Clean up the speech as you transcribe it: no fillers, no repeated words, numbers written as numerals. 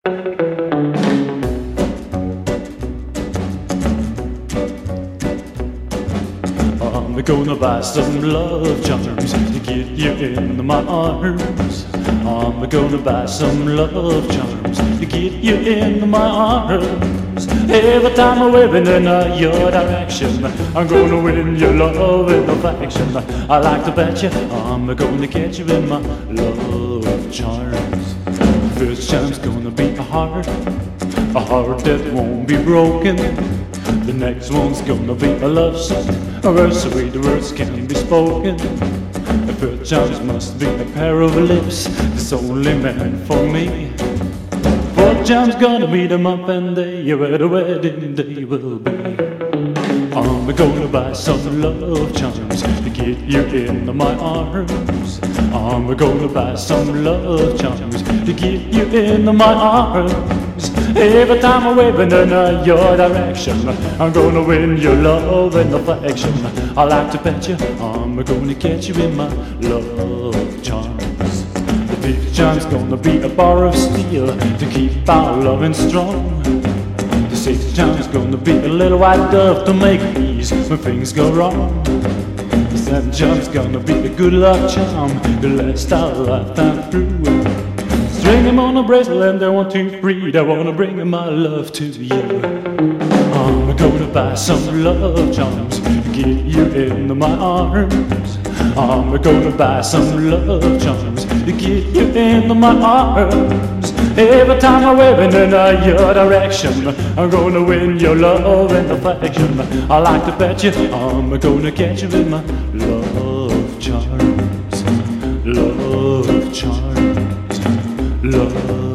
I'm gonna buy some love charms to get you into my arms. I'm gonna buy some love charms to get you into my arms. Every time I'm waving in your direction, I'm gonna win your love and affection. I like to bet you I'm gonna get you in my love charms. First charm's gonna be a heart that won't be broken. The next one's gonna be a love song, where sweet words can be spoken. The first charms must be a pair of lips that's only meant for me. Fourth charm's gonna be the month and day where the wedding day will be. I'm gonna buy some love charms to get you into my arms. I'm gonna buy some love charms to get you into my arms. Every time I'm waving in your direction, I'm gonna win your love and affection. I like to bet you I'm gonna get you in my love charms. The fifth charm's gonna be a bar of steel to keep our loving strong. The sixth charm's gonna be a little white dove to make peace when things go wrong. The seventh charm's gonna be a good luck charm to last our lifetime through. String him on a bracelet and 1, 2, 3, I wanna bring my love to you. I'm gonna buy some love charms to get you into my arms. I'm gonna buy some love charms to get you into my arms. Every time I'm waving in your direction, I'm gonna win your love and affection. I like to bet you I'm gonna get you in my love charms. Love charms. Love.